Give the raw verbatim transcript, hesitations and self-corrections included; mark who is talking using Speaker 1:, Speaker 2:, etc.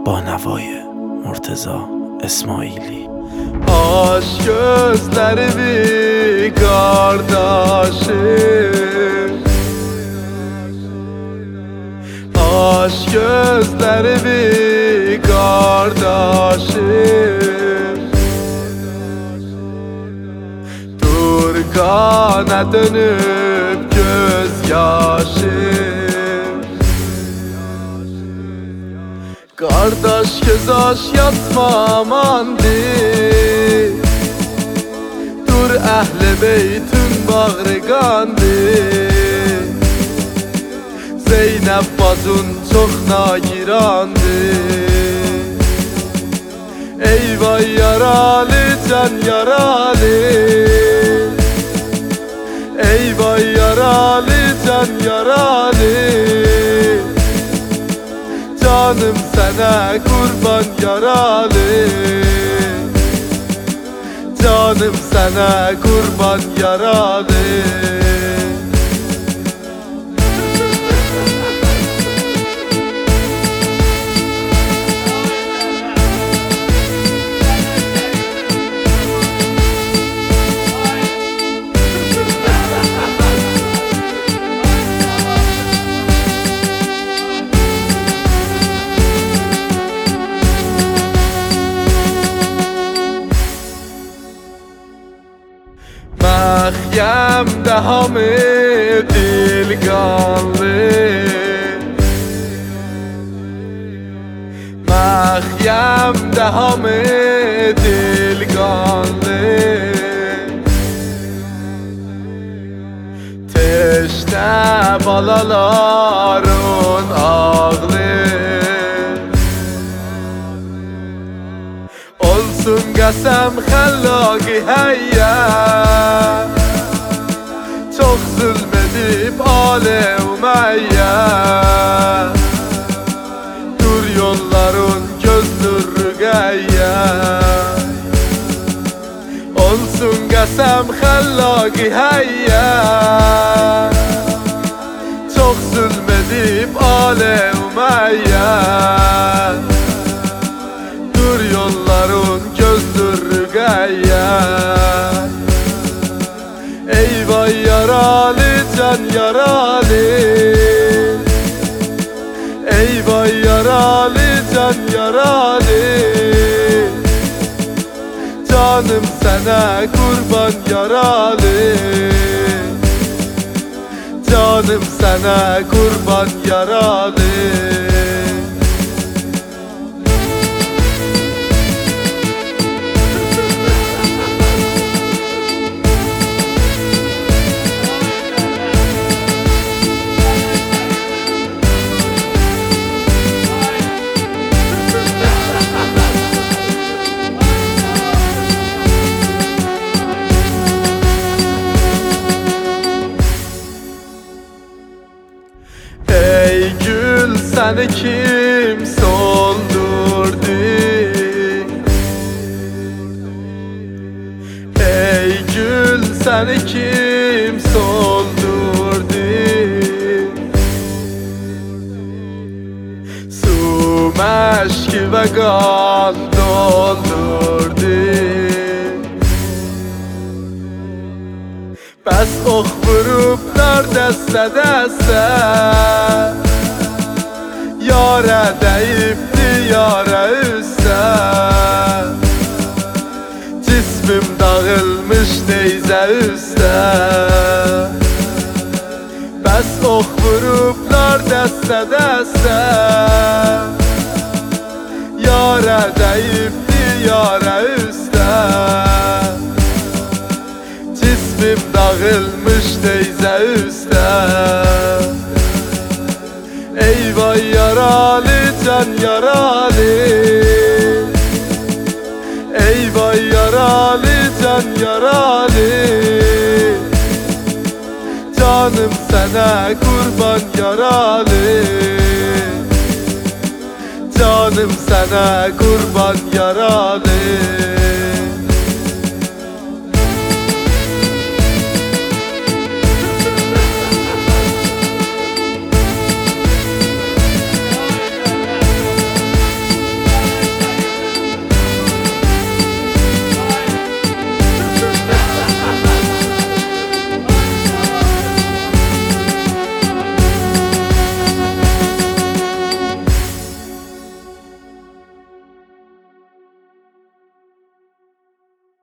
Speaker 1: با نوای مرتضی اسماعیلی.
Speaker 2: Aş gözlerimi kardeşim, aş gözlerimi kardeşim, dur kana dönüp gözyaşım. Kardeş göz aş yatmamandı, dur əhl-i beytün bağrı qandı. Zeynəb bacın çox nagirandı. Eyvay yaralı can yaralı, eyvay yaralı can yaralı. Canım sana kurban yaralı, canım sana kurban yaralı. Məxyəm hamı dil qanlı, Məxyəm hamı dil qanlı. Teşnə balaların ağlı, olsun qəsəm xəllaqi həyyə. Çok zulmedip ale umeyye, dur yolların gözdür rügeyye. Olsun qəsəm xəllaqi həyyə, çok zulmedip ale umeyye, dur yolların gözdür rügeyye. Eyvay yaralı can yaralı, eyvay yaralı can yaralı. Canım sana kurban yaralı, canım sana kurban yaralı. Ey gül seni kim soldurdu? Ey gül seni kim soldurdu? Su meşki ve kan doldurdu. Bəs ox vurublar dəstə dəstə, yara dəyibdi yara üstə. Cismim dağılmış neyzə üstə. Bəs ox vurublar dəstə dəstə, yara dəyibdi yara üstə. Cismim dağılmış neyzə üstə. Eyvay yaralı can yaralı, eyvay yaralı can yaralı. Canım sana kurban yaralı, canım sana kurban yaralı.